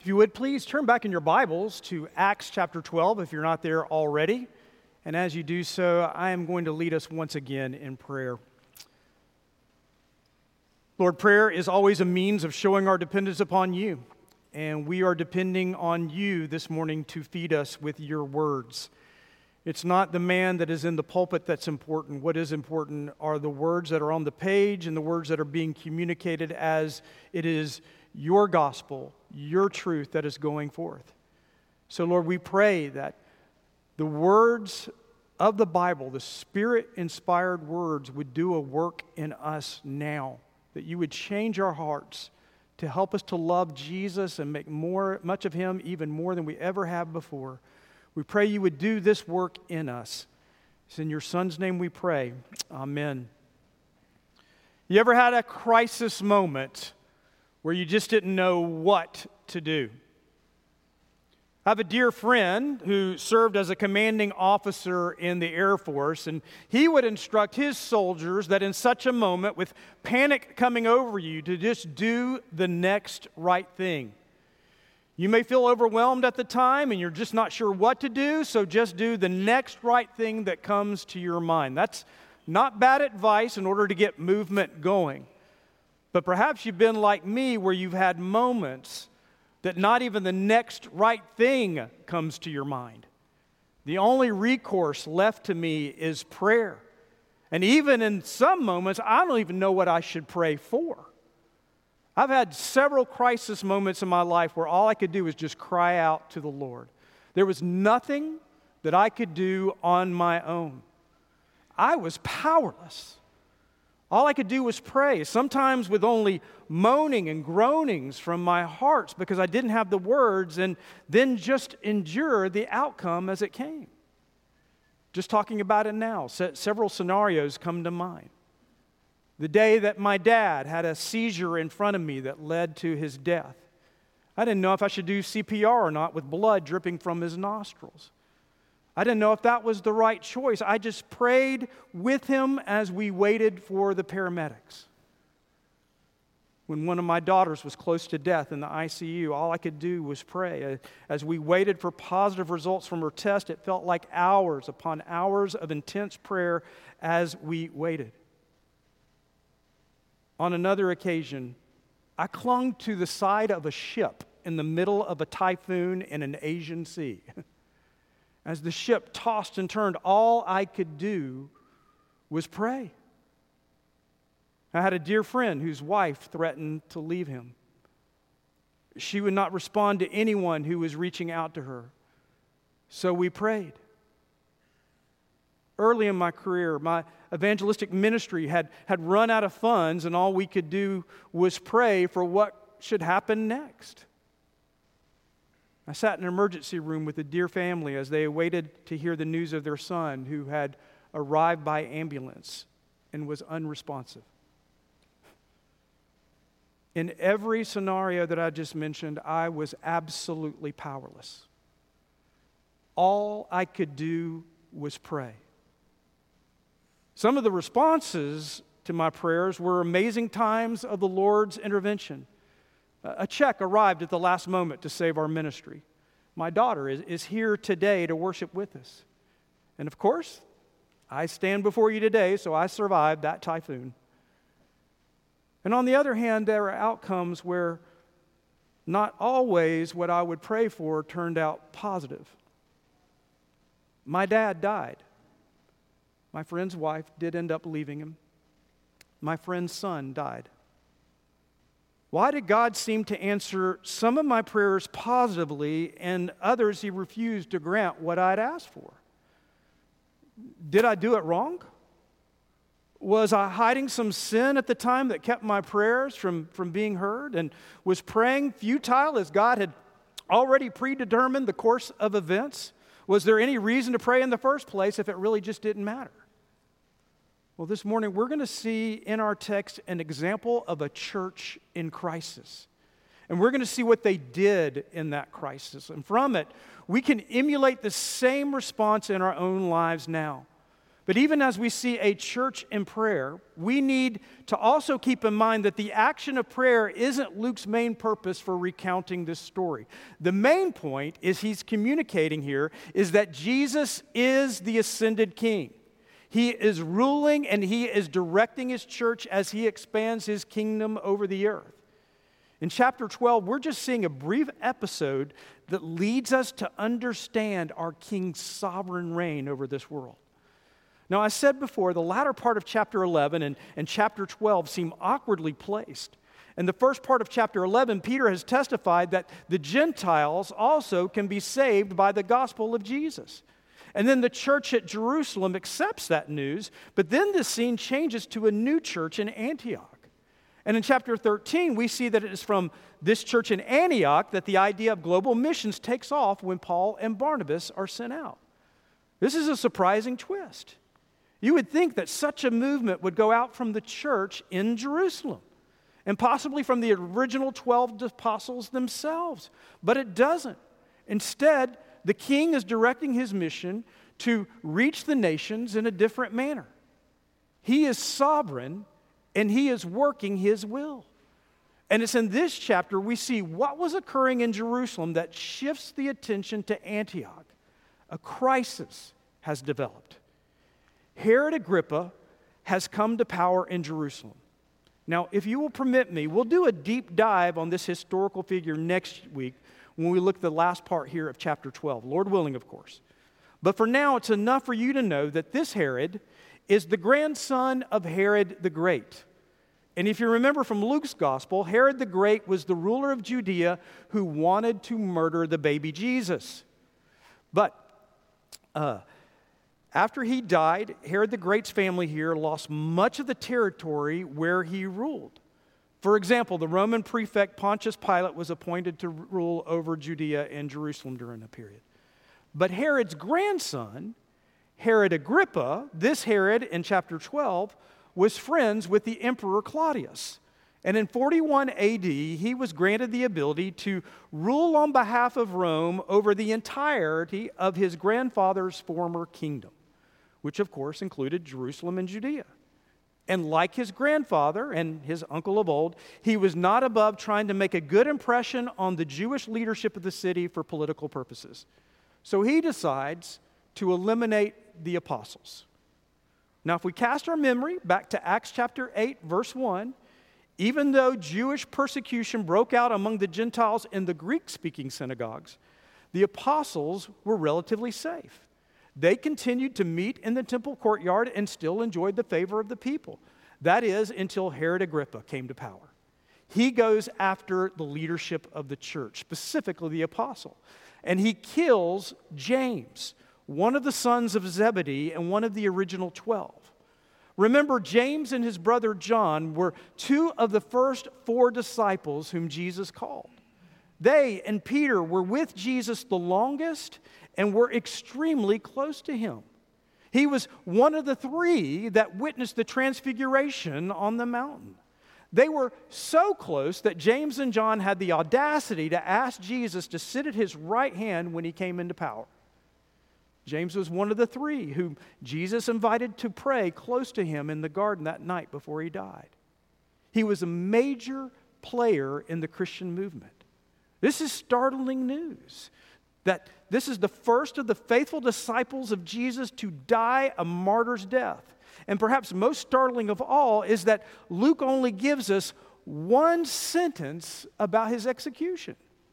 If you would please turn back in your Bibles to Acts chapter 12 if you're not there already. And as you do so, I am going to lead us once again in prayer. Lord, prayer is always a means of showing our dependence upon you. And we are depending on you this morning to feed us with your words. It's not the man that is in the pulpit that's important. What is important are the words that are on the page and the words that are being communicated as it is your gospel, your truth that is going forth. So, Lord, we pray that the words of the Bible, the Spirit-inspired words, would do a work in us now, that you would change our hearts to help us to love Jesus and make much of him even more than we ever have before. We pray you would do this work in us. It's in your Son's name we pray. Amen. You ever had a crisis moment where you just didn't know what to do? I have a dear friend who served as a commanding officer in the Air Force, and he would instruct his soldiers that in such a moment, with panic coming over you, to just do the next right thing. You may feel overwhelmed at the time, and you're just not sure what to do, so just do the next right thing that comes to your mind. That's not bad advice in order to get movement going. But perhaps you've been like me, where you've had moments that not even the next right thing comes to your mind. The only recourse left to me is prayer. And even in some moments, I don't even know what I should pray for. I've had several crisis moments in my life where all I could do was just cry out to the Lord. There was nothing that I could do on my own. I was powerless. All I could do was pray, sometimes with only moaning and groanings from my heart because I didn't have the words, and then just endure the outcome as it came. Just talking about it now, several scenarios come to mind. The day that my dad had a seizure in front of me that led to his death. I didn't know if I should do CPR or not with blood dripping from his nostrils. I didn't know if that was the right choice. I just prayed with him as we waited for the paramedics. When one of my daughters was close to death in the ICU, all I could do was pray. As we waited for positive results from her test, it felt like hours upon hours of intense prayer as we waited. On another occasion, I clung to the side of a ship in the middle of a typhoon in an Asian sea. As the ship tossed and turned, all I could do was pray. I had a dear friend whose wife threatened to leave him. She would not respond to anyone who was reaching out to her. So we prayed. Early in my career, my evangelistic ministry had run out of funds, and all we could do was pray for what should happen next. I sat in an emergency room with a dear family as they awaited to hear the news of their son who had arrived by ambulance and was unresponsive. In every scenario that I just mentioned, I was absolutely powerless. All I could do was pray. Some of the responses to my prayers were amazing times of the Lord's intervention. A check arrived at the last moment to save our ministry. My daughter is here today to worship with us. And of course, I stand before you today, so I survived that typhoon. And on the other hand, there are outcomes where not always what I would pray for turned out positive. My dad died. My friend's wife did end up leaving him. My friend's son died. Why did God seem to answer some of my prayers positively and others he refused to grant what I'd asked for? Did I do it wrong? Was I hiding some sin at the time that kept my prayers from being heard, and was praying futile as God had already predetermined the course of events? Was there any reason to pray in the first place if it really just didn't matter? Well, this morning we're going to see in our text an example of a church in crisis. And we're going to see what they did in that crisis. And from it, we can emulate the same response in our own lives now. But even as we see a church in prayer, we need to also keep in mind that the action of prayer isn't Luke's main purpose for recounting this story. The main point is he's communicating here is that Jesus is the ascended king. He is ruling and he is directing his church as he expands his kingdom over the earth. In chapter 12, we're just seeing a brief episode that leads us to understand our king's sovereign reign over this world. Now, I said before, the latter part of chapter 11 and chapter 12 seem awkwardly placed. In the first part of chapter 11, Peter has testified that the Gentiles also can be saved by the gospel of Jesus. And then the church at Jerusalem accepts that news, but then the scene changes to a new church in Antioch. And in chapter 13, we see that it is from this church in Antioch that the idea of global missions takes off when Paul and Barnabas are sent out. This is a surprising twist. You would think that such a movement would go out from the church in Jerusalem and possibly from the original 12 apostles themselves, but it doesn't. Instead, the king is directing his mission to reach the nations in a different manner. He is sovereign and he is working his will. And it's in this chapter we see what was occurring in Jerusalem that shifts the attention to Antioch. A crisis has developed. Herod Agrippa has come to power in Jerusalem. Now, if you will permit me, we'll do a deep dive on this historical figure next week when we look at the last part here of chapter 12, Lord willing, of course. But for now, it's enough for you to know that this Herod is the grandson of Herod the Great. And if you remember from Luke's gospel, Herod the Great was the ruler of Judea who wanted to murder the baby Jesus. But after he died, Herod the Great's family here lost much of the territory where he ruled. For example, the Roman prefect Pontius Pilate was appointed to rule over Judea and Jerusalem during the period. But Herod's grandson, Herod Agrippa, this Herod in chapter 12, was friends with the Emperor Claudius. And in 41 AD, he was granted the ability to rule on behalf of Rome over the entirety of his grandfather's former kingdom, which of course included Jerusalem and Judea. And like his grandfather and his uncle of old, he was not above trying to make a good impression on the Jewish leadership of the city for political purposes. So he decides to eliminate the apostles. Now, if we cast our memory back to Acts chapter 8, verse 1, even though Jewish persecution broke out among the Gentiles in the Greek-speaking synagogues, the apostles were relatively safe. They continued to meet in the temple courtyard and still enjoyed the favor of the people. That is, until Herod Agrippa came to power. He goes after the leadership of the church, specifically the apostle. And he kills James, one of the sons of Zebedee and one of the original 12. Remember, James and his brother John were two of the first 4 disciples whom Jesus called. They and Peter were with Jesus the longest and were extremely close to him. He was one of the 3 that witnessed the transfiguration on the mountain. They were so close that James and John had the audacity to ask Jesus to sit at his right hand when he came into power. James was one of the 3 whom Jesus invited to pray close to him in the garden that night before he died. He was a major player in the Christian movement. This is startling news, that this is the first of the faithful disciples of Jesus to die a martyr's death. And perhaps most startling of all is that Luke only gives us one sentence about his execution.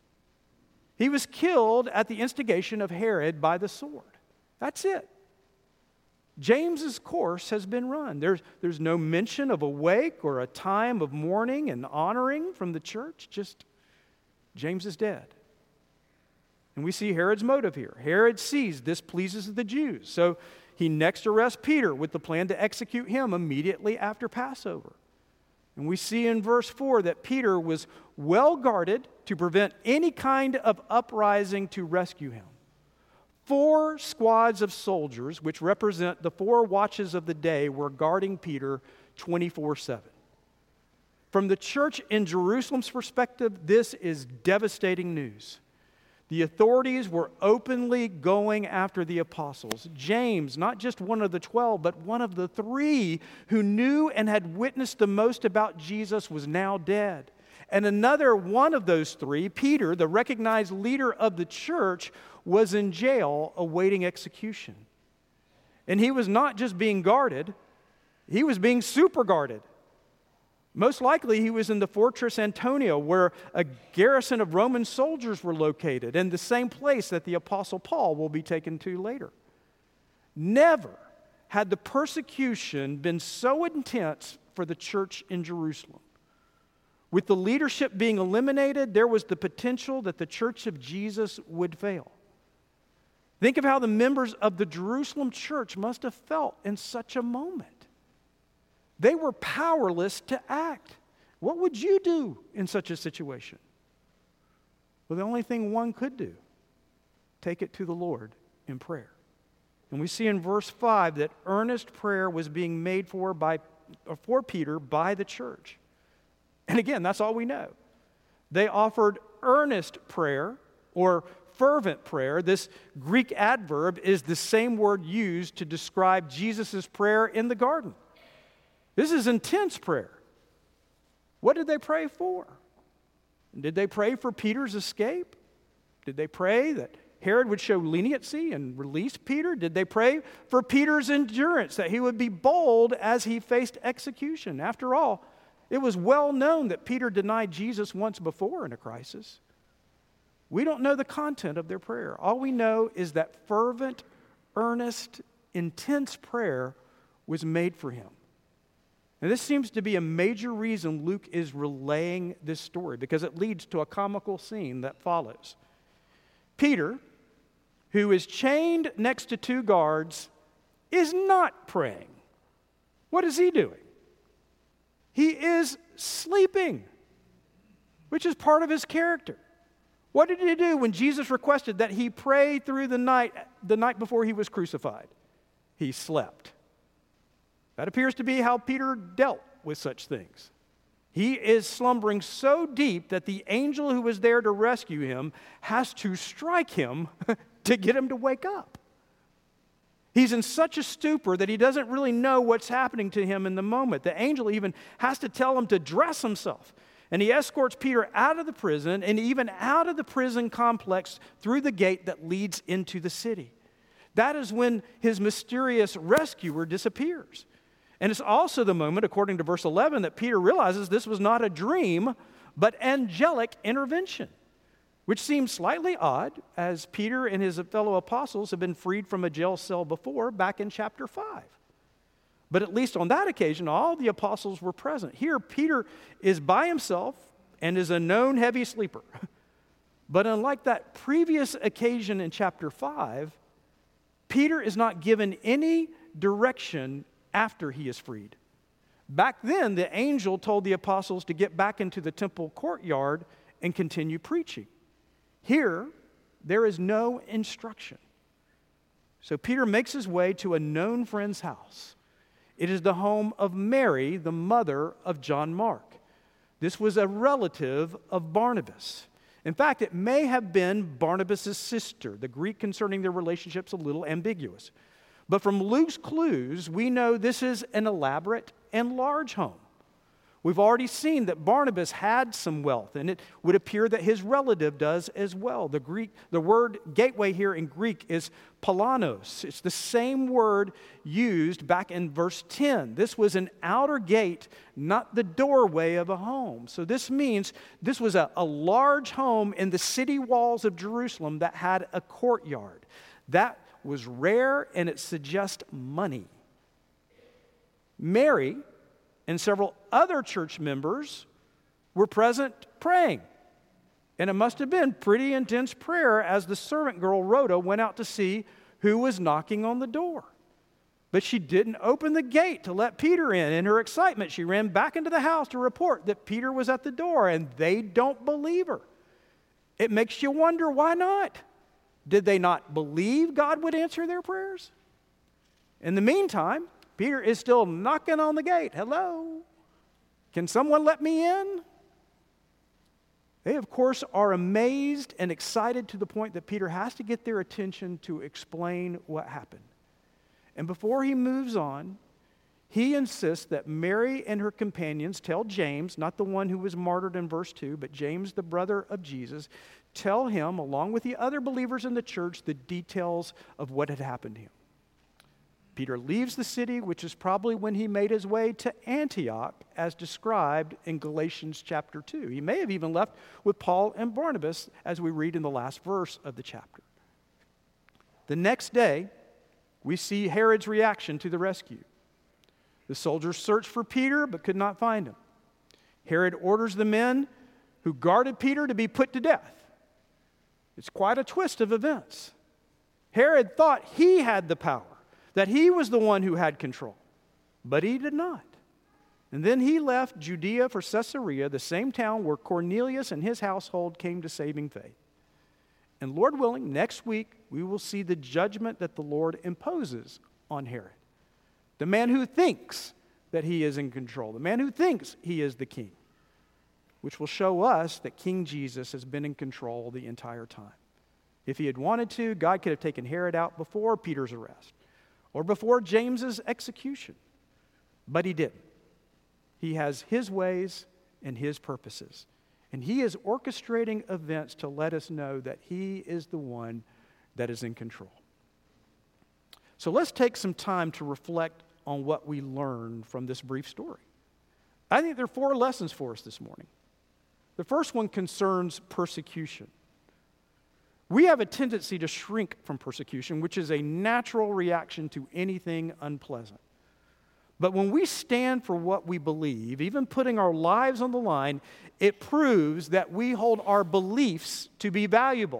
He was killed at the instigation of Herod by the sword. That's it. James's course has been run. There's no mention of a wake or a time of mourning and honoring from the church. Just James is dead. And we see Herod's motive here. Herod sees this pleases the Jews. So he next arrests Peter with the plan to execute him immediately after Passover. And we see in verse 4 that Peter was well guarded to prevent any kind of uprising to rescue him. 4 squads of soldiers, which represent the 4 watches of the day, were guarding Peter 24/7. From the church in Jerusalem's perspective, this is devastating news. The authorities were openly going after the apostles. James, not just one of the 12, but one of the 3 who knew and had witnessed the most about Jesus, was now dead. And another one of those 3, Peter, the recognized leader of the church, was in jail awaiting execution. And he was not just being guarded, he was being super guarded. Most likely he was in the fortress Antonia, where a garrison of Roman soldiers were located, and the same place that the Apostle Paul will be taken to later. Never had the persecution been so intense for the church in Jerusalem. With the leadership being eliminated, there was the potential that the church of Jesus would fail. Think of how the members of the Jerusalem church must have felt in such a moment. They were powerless to act. What would you do in such a situation? Well, the only thing one could do, take it to the Lord in prayer. And we see in verse 5 that earnest prayer was being made for Peter by the church. And again, that's all we know. They offered earnest prayer or fervent prayer. This Greek adverb is the same word used to describe Jesus' prayer in the garden. This is intense prayer. What did they pray for? Did they pray for Peter's escape? Did they pray that Herod would show leniency and release Peter? Did they pray for Peter's endurance, that he would be bold as he faced execution? After all, it was well known that Peter denied Jesus once before in a crisis. We don't know the content of their prayer. All we know is that fervent, earnest, intense prayer was made for him. And this seems to be a major reason Luke is relaying this story, because it leads to a comical scene that follows. Peter, who is chained next to 2 guards, is not praying. What is he doing? He is sleeping, which is part of his character. What did he do when Jesus requested that he pray through the night before he was crucified? He slept. That appears to be how Peter dealt with such things. He is slumbering so deep that the angel who was there to rescue him has to strike him to get him to wake up. He's in such a stupor that he doesn't really know what's happening to him in the moment. The angel even has to tell him to dress himself. And he escorts Peter out of the prison and even out of the prison complex through the gate that leads into the city. That is when his mysterious rescuer disappears. And it's also the moment, according to verse 11, that Peter realizes this was not a dream, but angelic intervention, which seems slightly odd, as Peter and his fellow apostles have been freed from a jail cell before, back in chapter 5. But at least on that occasion, all the apostles were present. Here, Peter is by himself and is a known heavy sleeper. But unlike that previous occasion in chapter 5, Peter is not given any direction after he is freed. Back then, the angel told the apostles to get back into the temple courtyard and continue preaching. Here, there is no instruction. So Peter makes his way to a known friend's house. It is the home of Mary, the mother of John Mark. This was a relative of Barnabas. In fact, it may have been Barnabas' sister. The Greek concerning their relationship's a little ambiguous. But from Luke's clues, we know this is an elaborate and large home. We've already seen that Barnabas had some wealth, and it would appear that his relative does as well. The word gateway here in Greek is palanos. It's the same word used back in verse 10. This was an outer gate, not the doorway of a home. So this means this was a large home in the city walls of Jerusalem that had a courtyard. That was rare, and it suggests money. Mary and several other church members were present praying. And it must have been pretty intense prayer as the servant girl Rhoda went out to see who was knocking on the door. But she didn't open the gate to let Peter in. In her excitement, she ran back into the house to report that Peter was at the door, and they don't believe her. It makes you wonder, why not? Did they not believe God would answer their prayers? In the meantime, Peter is still knocking on the gate. Hello? Can someone let me in? They, of course, are amazed and excited to the point that Peter has to get their attention to explain what happened. And before he moves on, he insists that Mary and her companions tell James, not the one who was martyred in verse 2, but James, the brother of Jesus, tell him, along with the other believers in the church, the details of what had happened to him. Peter leaves the city, which is probably when he made his way to Antioch, as described in Galatians chapter 2. He may have even left with Paul and Barnabas, as we read in the last verse of the chapter. The next day, we see Herod's reaction to the rescue. The soldiers searched for Peter, but could not find him. Herod orders the men who guarded Peter to be put to death. It's quite a twist of events. Herod thought he had the power, that he was the one who had control, but he did not. And then he left Judea for Caesarea, the same town where Cornelius and his household came to saving faith. And Lord willing, next week we will see the judgment that the Lord imposes on Herod, the man who thinks that he is in control, the man who thinks he is the king, which will show us that King Jesus has been in control the entire time. If he had wanted to, God could have taken Herod out before Peter's arrest or before James's execution, but he didn't. He has his ways and his purposes, and he is orchestrating events to let us know that he is the one that is in control. So let's take some time to reflect on what we learned from this brief story. I think there are 4 lessons for us this morning. The first one concerns persecution. We have a tendency to shrink from persecution, which is a natural reaction to anything unpleasant. But when we stand for what we believe, even putting our lives on the line, it proves that we hold our beliefs to be valuable.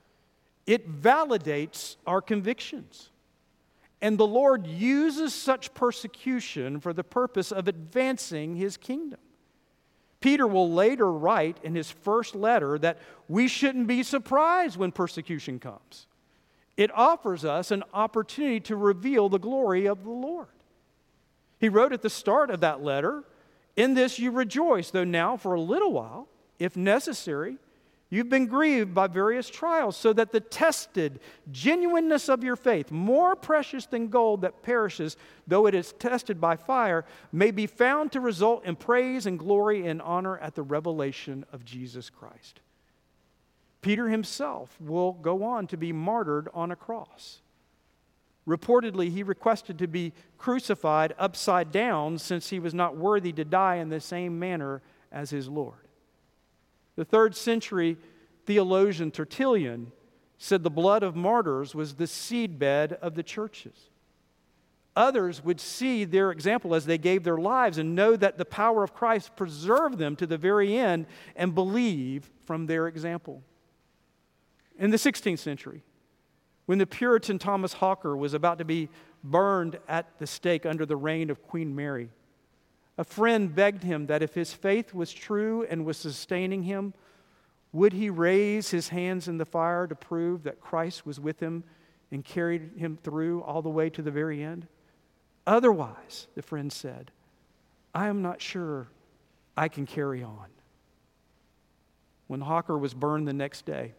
It validates our convictions. And the Lord uses such persecution for the purpose of advancing his kingdom. Peter will later write in his first letter that we shouldn't be surprised when persecution comes. It offers us an opportunity to reveal the glory of the Lord. He wrote at the start of that letter, "In this you rejoice, though now for a little while, if necessary, you've been grieved by various trials, so that the tested genuineness of your faith, more precious than gold that perishes, though it is tested by fire, may be found to result in praise and glory and honor at the revelation of Jesus Christ." Peter himself will go on to be martyred on a cross. Reportedly, he requested to be crucified upside down since he was not worthy to die in the same manner as his Lord. The 3rd century theologian Tertullian said the blood of martyrs was the seedbed of the churches. Others would see their example as they gave their lives and know that the power of Christ preserved them to the very end and believe from their example. In the 16th century, when the Puritan Thomas Hawker was about to be burned at the stake under the reign of Queen Mary, a friend begged him that if his faith was true and was sustaining him, would he raise his hands in the fire to prove that Christ was with him and carried him through all the way to the very end? Otherwise, the friend said, I am not sure I can carry on. When Hawker was burned the next day,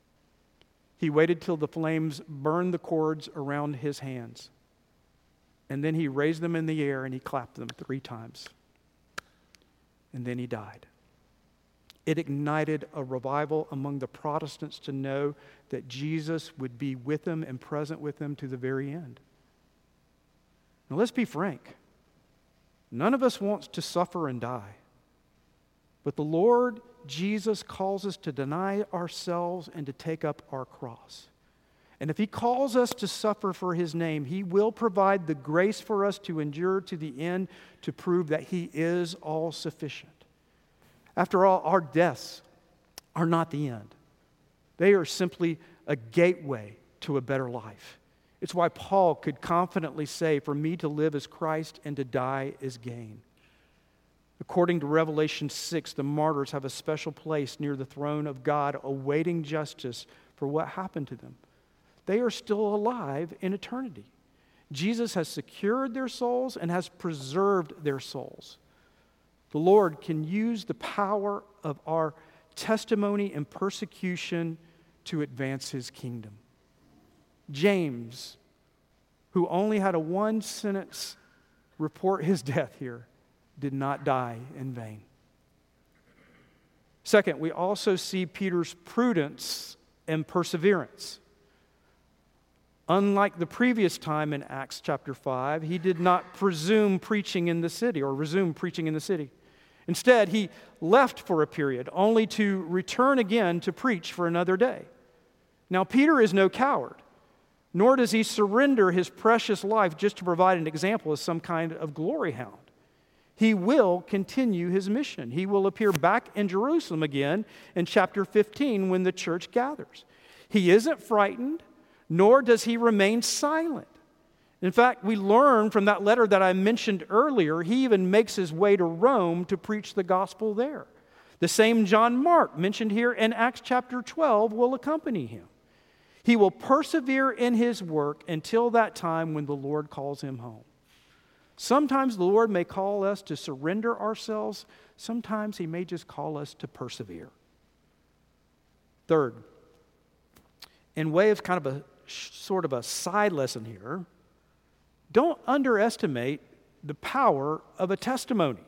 he waited till the flames burned the cords around his hands. And then he raised them in the air and he clapped them 3 times. And then he died. It ignited a revival among the Protestants to know that Jesus would be with them and present with them to the very end. Now let's be frank. None of us wants to suffer and die. But the Lord Jesus calls us to deny ourselves and to take up our cross. And if he calls us to suffer for his name, he will provide the grace for us to endure to the end to prove that he is all sufficient. After all, our deaths are not the end. They are simply a gateway to a better life. It's why Paul could confidently say, "For me to live is Christ and to die is gain." According to Revelation 6, the martyrs have a special place near the throne of God awaiting justice for what happened to them. They are still alive in eternity. Jesus has secured their souls and has preserved their souls. The Lord can use the power of our testimony and persecution to advance his kingdom. James, who only had a one-sentence report his death here, did not die in vain. Second, we also see Peter's prudence and perseverance. Unlike the previous time in Acts chapter 5, he did not presume preaching in the city or resume preaching in the city. Instead, he left for a period, only to return again to preach for another day. Now, Peter is no coward, nor does he surrender his precious life just to provide an example as some kind of glory hound. He will continue his mission. He will appear back in Jerusalem again in chapter 15 when the church gathers. He isn't frightened, nor does he remain silent. In fact, we learn from that letter that I mentioned earlier, he even makes his way to Rome to preach the gospel there. The same John Mark mentioned here in Acts chapter 12 will accompany him. He will persevere in his work until that time when the Lord calls him home. Sometimes the Lord may call us to surrender ourselves. Sometimes he may just call us to persevere. Third, in way of kind of a sort of a side lesson here, don't underestimate the power of a testimony.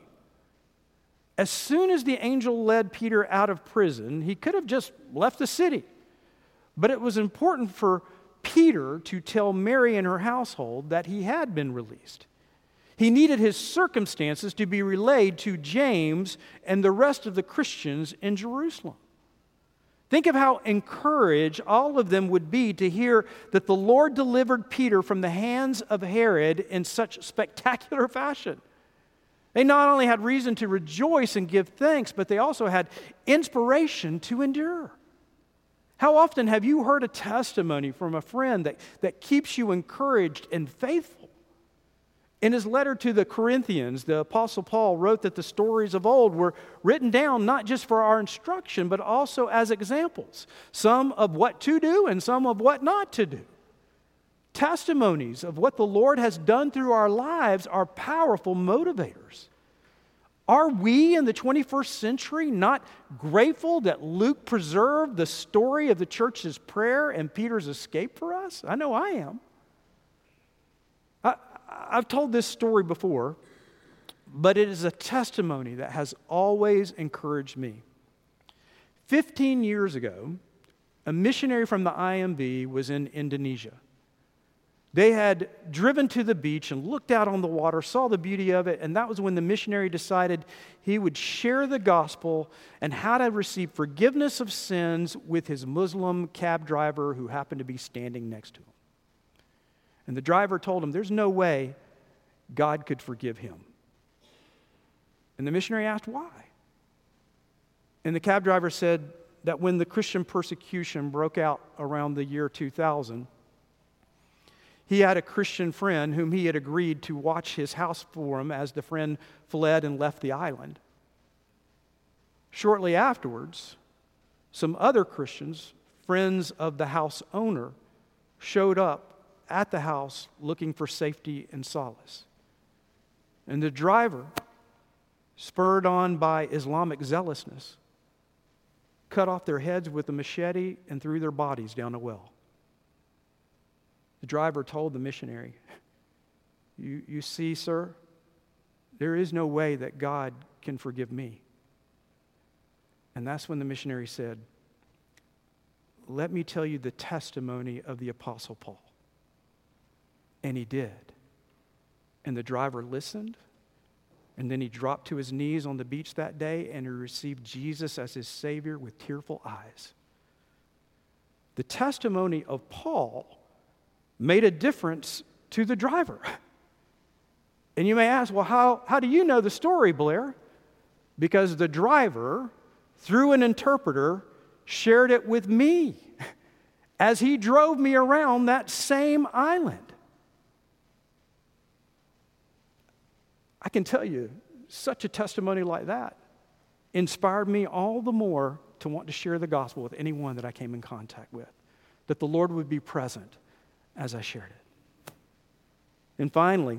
As soon as the angel led Peter out of prison, he could have just left the city. But it was important for Peter to tell Mary and her household that he had been released. He needed his circumstances to be relayed to James and the rest of the Christians in Jerusalem. Think of how encouraged all of them would be to hear that the Lord delivered Peter from the hands of Herod in such spectacular fashion. They not only had reason to rejoice and give thanks, but they also had inspiration to endure. How often have you heard a testimony from a friend that keeps you encouraged and faithful? In his letter to the Corinthians, the Apostle Paul wrote that the stories of old were written down not just for our instruction, but also as examples, some of what to do and some of what not to do. Testimonies of what the Lord has done through our lives are powerful motivators. Are we in the 21st century not grateful that Luke preserved the story of the church's prayer and Peter's escape for us? I know I am. I've told this story before, but it is a testimony that has always encouraged me. 15 years ago, a missionary from the IMB was in Indonesia. They had driven to the beach and looked out on the water, saw the beauty of it, and that was when the missionary decided he would share the gospel and how to receive forgiveness of sins with his Muslim cab driver who happened to be standing next to him. And the driver told him there's no way God could forgive him. And the missionary asked why. And the cab driver said that when the Christian persecution broke out around the year 2000, he had a Christian friend whom he had agreed to watch his house for him as the friend fled and left the island. Shortly afterwards, some other Christians, friends of the house owner, showed up at the house looking for safety and solace. And the driver, spurred on by Islamic zealousness, cut off their heads with a machete and threw their bodies down a well. The driver told the missionary, you see, sir, there is no way that God can forgive me. And that's when the missionary said, let me tell you the testimony of the Apostle Paul. And he did. And the driver listened, and then he dropped to his knees on the beach that day, and he received Jesus as his Savior with tearful eyes. The testimony of Paul made a difference to the driver. And you may ask, well, how do you know the story, Blair? Because the driver, through an interpreter, shared it with me as he drove me around that same island. I can tell you, such a testimony like that inspired me all the more to want to share the gospel with anyone that I came in contact with, that the Lord would be present as I shared it. And finally,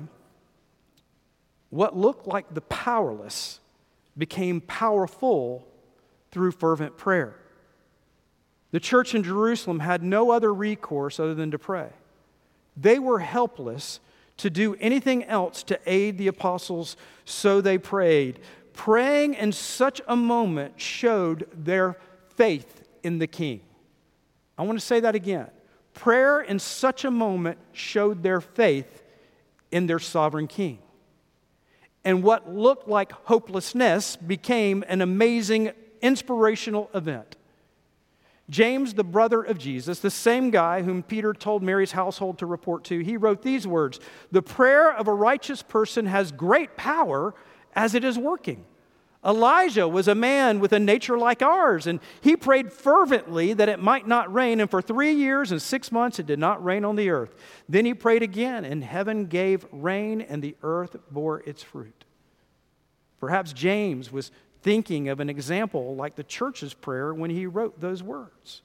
what looked like the powerless became powerful through fervent prayer. The church in Jerusalem had no other recourse other than to pray. They were helpless to do anything else to aid the apostles, so they prayed. Praying in such a moment showed their faith in the King. I want to say that again. Prayer in such a moment showed their faith in their sovereign King. And what looked like hopelessness became an amazing, inspirational event. James, the brother of Jesus, the same guy whom Peter told Mary's household to report to, he wrote these words: "The prayer of a righteous person has great power as it is working. Elijah was a man with a nature like ours, and he prayed fervently that it might not rain, and for 3 years and 6 months it did not rain on the earth. Then he prayed again, and heaven gave rain, and the earth bore its fruit." Perhaps James was thinking of an example like the church's prayer when he wrote those words.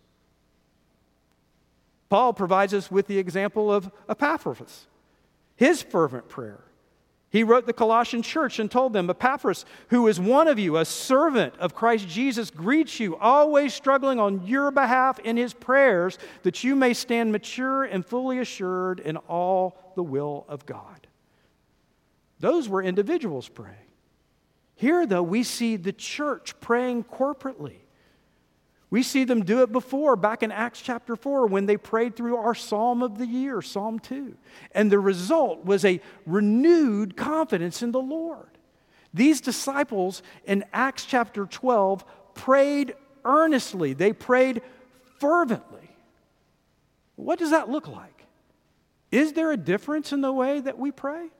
Paul provides us with the example of Epaphras, his fervent prayer. He wrote the Colossian church and told them, "Epaphras, who is one of you, a servant of Christ Jesus, greets you, always struggling on your behalf in his prayers, that you may stand mature and fully assured in all the will of God." Those were individuals praying. Here, though, we see the church praying corporately. We see them do it before, back in Acts chapter 4, when they prayed through our Psalm of the year, Psalm 2. And the result was a renewed confidence in the Lord. These disciples in Acts chapter 12 prayed earnestly. They prayed fervently. What does that look like? Is there a difference in the way that we pray?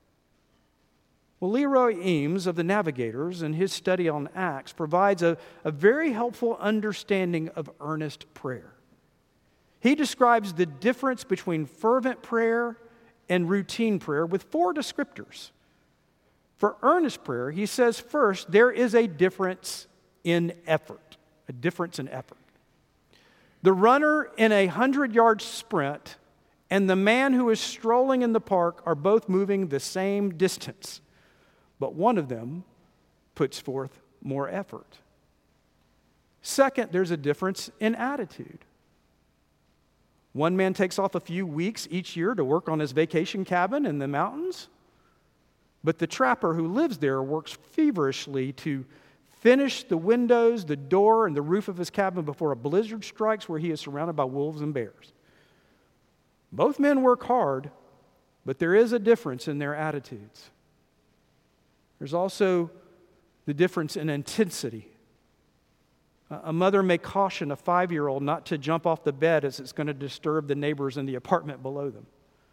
Well, Leroy Eames of the Navigators, in his study on Acts, provides a very helpful understanding of earnest prayer. He describes the difference between fervent prayer and routine prayer with 4 descriptors. For earnest prayer, he says, first, there is a difference in effort. A difference in effort. The runner in a 100-yard sprint and the man who is strolling in the park are both moving the same distance, but one of them puts forth more effort. Second, there's a difference in attitude. One man takes off a few weeks each year to work on his vacation cabin in the mountains, but the trapper who lives there works feverishly to finish the windows, the door, and the roof of his cabin before a blizzard strikes where he is surrounded by wolves and bears. Both men work hard, but there is a difference in their attitudes. There's also the difference in intensity. A mother may caution a 5-year-old not to jump off the bed as it's going to disturb the neighbors in the apartment below them.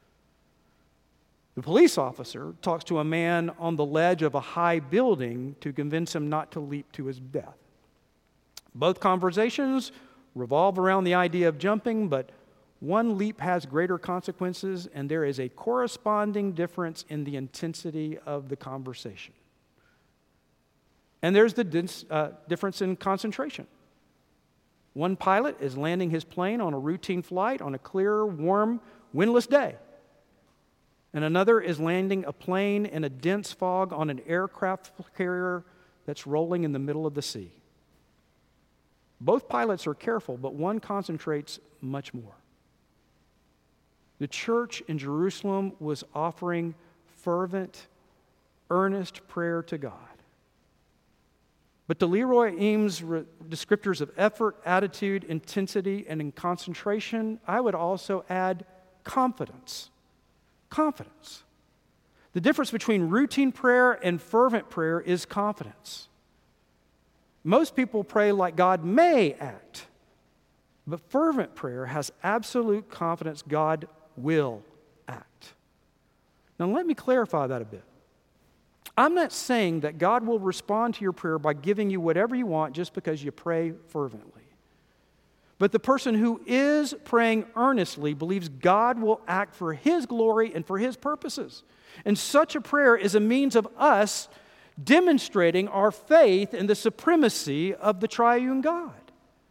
The police officer talks to a man on the ledge of a high building to convince him not to leap to his death. Both conversations revolve around the idea of jumping, but one leap has greater consequences, and there is a corresponding difference in the intensity of the conversation. And there's the difference in concentration. One pilot is landing his plane on a routine flight on a clear, warm, windless day. And another is landing a plane in a dense fog on an aircraft carrier that's rolling in the middle of the sea. Both pilots are careful, but one concentrates much more. The church in Jerusalem was offering fervent, earnest prayer to God. But to Leroy Eames' descriptors of effort, attitude, intensity, and in concentration, I would also add confidence. Confidence. The difference between routine prayer and fervent prayer is confidence. Most people pray like God may act, but fervent prayer has absolute confidence God will act. Now let me clarify that a bit. I'm not saying that God will respond to your prayer by giving you whatever you want just because you pray fervently. But the person who is praying earnestly believes God will act for His glory and for His purposes. And such a prayer is a means of us demonstrating our faith in the supremacy of the triune God.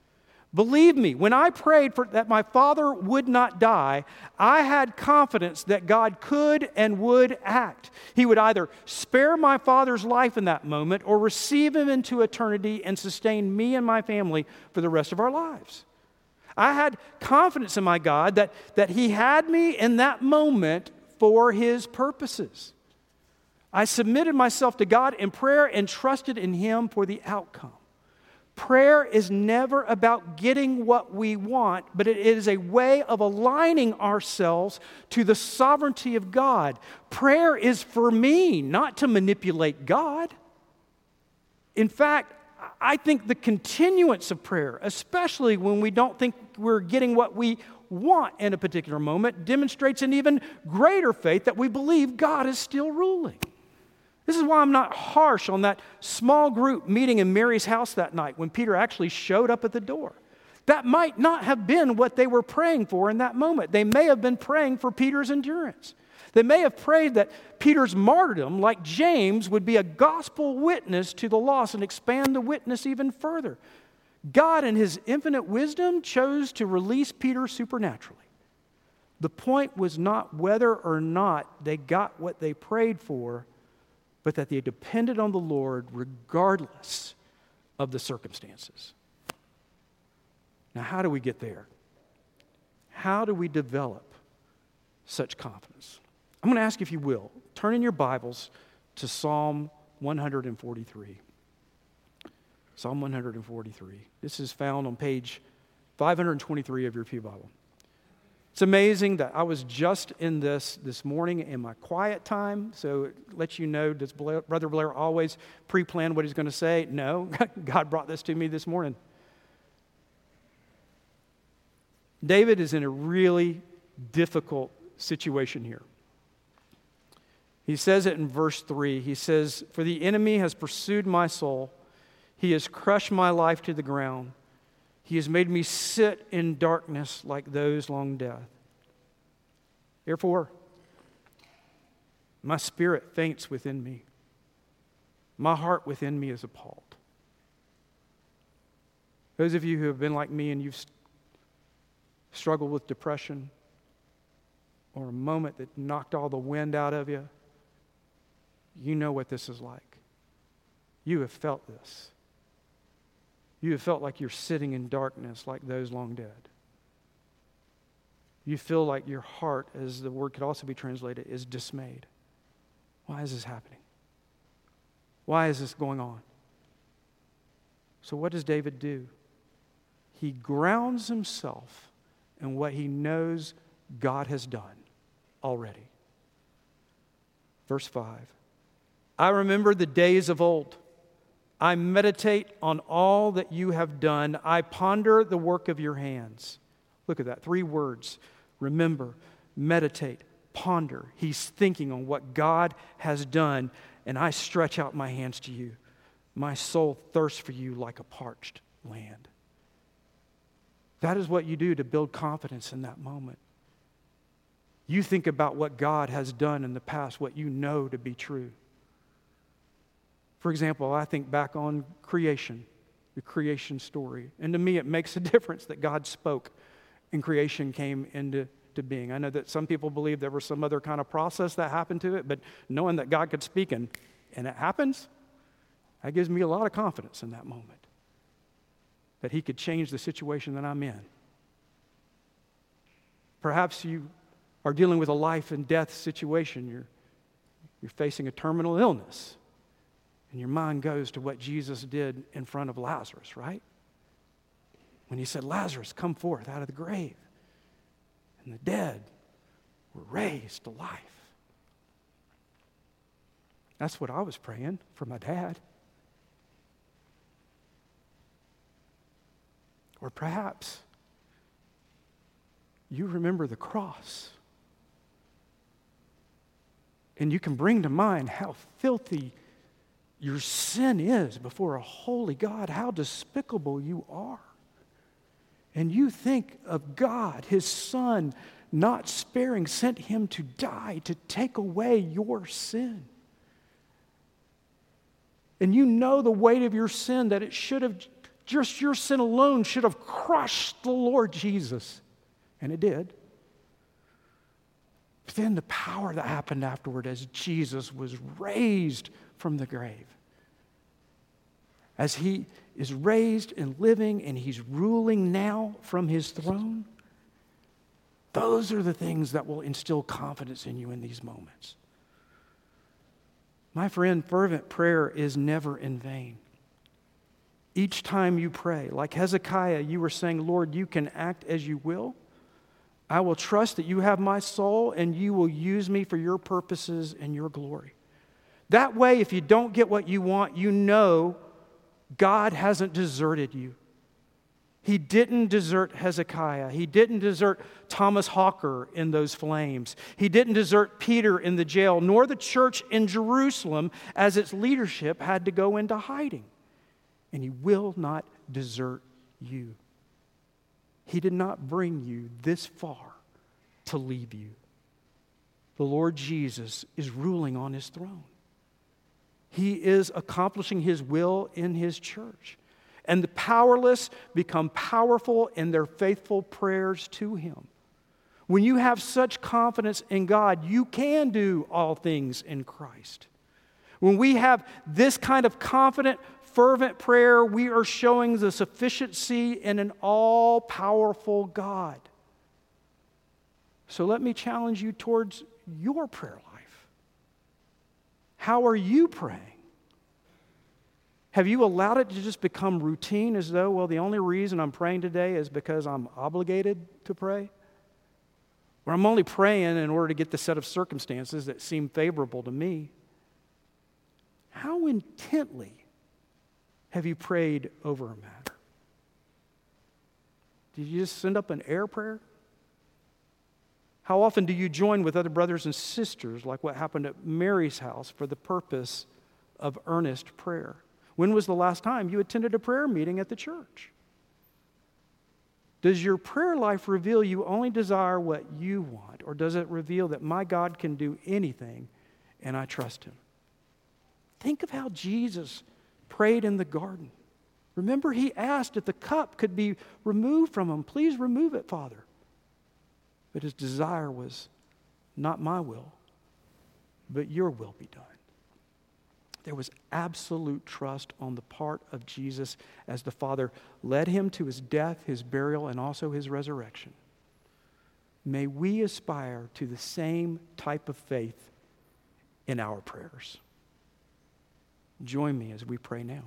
Believe me, when I prayed that my father would not die, I had confidence that God could and would act. He would either spare my father's life in that moment or receive him into eternity and sustain me and my family for the rest of our lives. I had confidence in my God that He had me in that moment for His purposes. I submitted myself to God in prayer and trusted in Him for the outcome. Prayer is never about getting what we want, but it is a way of aligning ourselves to the sovereignty of God. Prayer is for me, not to manipulate God. In fact, I think the continuance of prayer, especially when we don't think we're getting what we want in a particular moment, demonstrates an even greater faith that we believe God is still ruling. This is why I'm not harsh on that small group meeting in Mary's house that night when Peter actually showed up at the door. That might not have been what they were praying for in that moment. They may have been praying for Peter's endurance. They may have prayed that Peter's martyrdom, like James, would be a gospel witness to the lost and expand the witness even further. God, in His infinite wisdom, chose to release Peter supernaturally. The point was not whether or not they got what they prayed for, but that they depended on the Lord regardless of the circumstances. Now, how do we get there? How do we develop such confidence? I'm going to ask you, if you will, turn in your Bibles to Psalm 143. Psalm 143. This is found on page 523 of your Pew Bible. It's amazing that I was just in this morning in my quiet time, so it lets you know, does Brother Blair always pre-plan what he's going to say? No, God brought this to me this morning. David is in a really difficult situation here. He says it in verse 3. He says, "For the enemy has pursued my soul. He has crushed my life to the ground. He has made me sit in darkness like those long dead. Therefore, my spirit faints within me. My heart within me is appalled." Those of you who have been like me and you've struggled with depression or a moment that knocked all the wind out of you, you know what this is like. You have felt this. You have felt like you're sitting in darkness like those long dead. You feel like your heart, as the word could also be translated, is dismayed. Why is this happening? Why is this going on? So what does David do? He grounds himself in what he knows God has done already. Verse 5. "I remember the days of old. I meditate on all that you have done. I ponder the work of your hands." Look at that. 3 words. Remember, meditate, ponder. He's thinking on what God has done. "And I stretch out my hands to you. My soul thirsts for you like a parched land." That is what you do to build confidence in that moment. You think about what God has done in the past, what you know to be true. For example, I think back on creation, the creation story. And to me, it makes a difference that God spoke and creation came into being. I know that some people believe there was some other kind of process that happened to it, but knowing that God could speak and it happens, that gives me a lot of confidence in that moment. That He could change the situation that I'm in. Perhaps you are dealing with a life and death situation. You're facing a terminal illness. And your mind goes to what Jesus did in front of Lazarus, right? When He said, "Lazarus, come forth out of the grave." And the dead were raised to life. That's what I was praying for my dad. Or perhaps you remember the cross. And you can bring to mind how filthy your sin is before a holy God, how despicable you are. And you think of God, His Son, not sparing, sent Him to die to take away your sin. And you know the weight of your sin, that it should have Just your sin alone should have crushed the Lord Jesus. And it did. But then the power that happened afterward as Jesus was raised from the grave. As he is raised and living and he's ruling now from his throne, those are the things that will instill confidence in you in these moments. My friend, fervent prayer is never in vain. Each time you pray, like Hezekiah, you were saying, Lord, you can act as you will. I will trust that you have my soul and you will use me for your purposes and your glory. That way, if you don't get what you want, you know God hasn't deserted you. He didn't desert Hezekiah. He didn't desert Thomas Hawker in those flames. He didn't desert Peter in the jail, nor the church in Jerusalem as its leadership had to go into hiding. And He will not desert you. He did not bring you this far to leave you. The Lord Jesus is ruling on His throne. He is accomplishing His will in His church. And the powerless become powerful in their faithful prayers to Him. When you have such confidence in God, you can do all things in Christ. When we have this kind of confident, fervent prayer, we are showing the sufficiency in an all-powerful God. So let me challenge you towards your prayer life. How are you praying? Have you allowed it to just become routine as though, well, the only reason I'm praying today is because I'm obligated to pray? Or I'm only praying in order to get the set of circumstances that seem favorable to me? How intently have you prayed over a matter? Did you just send up an air prayer? How often do you join with other brothers and sisters, like what happened at Mary's house, for the purpose of earnest prayer? When was the last time you attended a prayer meeting at the church? Does your prayer life reveal you only desire what you want, or does it reveal that my God can do anything and I trust Him? Think of how Jesus prayed in the garden. Remember, He asked if the cup could be removed from Him. Please remove it, Father. But His desire was, not my will, but your will be done. There was absolute trust on the part of Jesus as the Father led Him to His death, His burial, and also His resurrection. May we aspire to the same type of faith in our prayers. Join me as we pray now.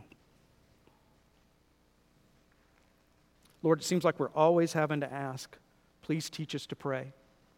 Lord, it seems like we're always having to ask, please teach us to pray.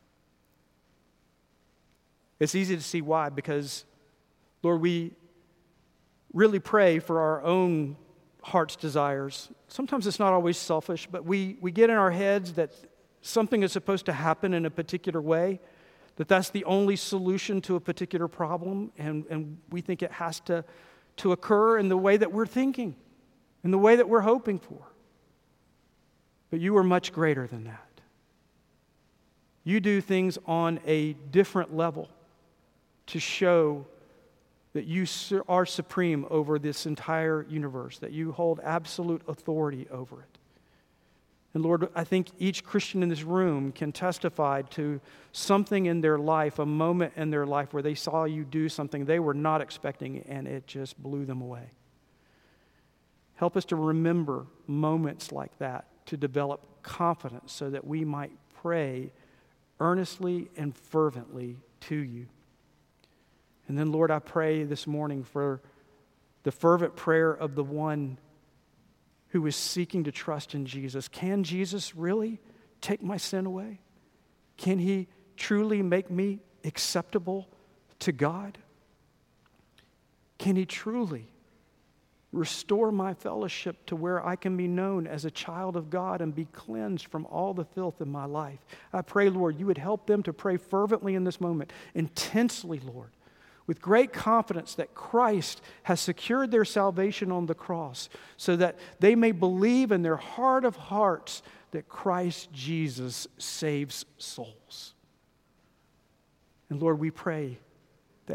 It's easy to see why, because, Lord, we really pray for our own heart's desires. Sometimes it's not always selfish, but we get in our heads that something is supposed to happen in a particular way, that that's the only solution to a particular problem, and we think it has to occur in the way that we're thinking, in the way that we're hoping for. But you are much greater than that. You do things on a different level to show that you are supreme over this entire universe, that you hold absolute authority over it. And Lord, I think each Christian in this room can testify to something in their life, a moment in their life where they saw you do something they were not expecting and it just blew them away. Help us to remember moments like that, to develop confidence so that we might pray earnestly and fervently to you. And then, Lord, I pray this morning for the fervent prayer of the one who is seeking to trust in Jesus. Can Jesus really take my sin away? Can He truly make me acceptable to God? Can He truly restore my fellowship to where I can be known as a child of God and be cleansed from all the filth in my life? I pray, Lord, you would help them to pray fervently in this moment, intensely, Lord, with great confidence that Christ has secured their salvation on the cross so that they may believe in their heart of hearts that Christ Jesus saves souls. And Lord, we pray that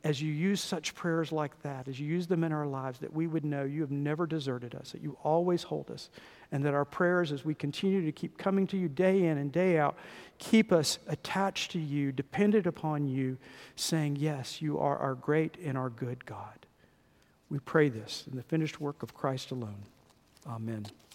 as you use such prayers like that, as you use them in our lives, that we would know you have never deserted us, that you always hold us, and that our prayers, as we continue to keep coming to you day in and day out, keep us attached to you, dependent upon you, saying, yes, you are our great and our good God. We pray this in the finished work of Christ alone. Amen.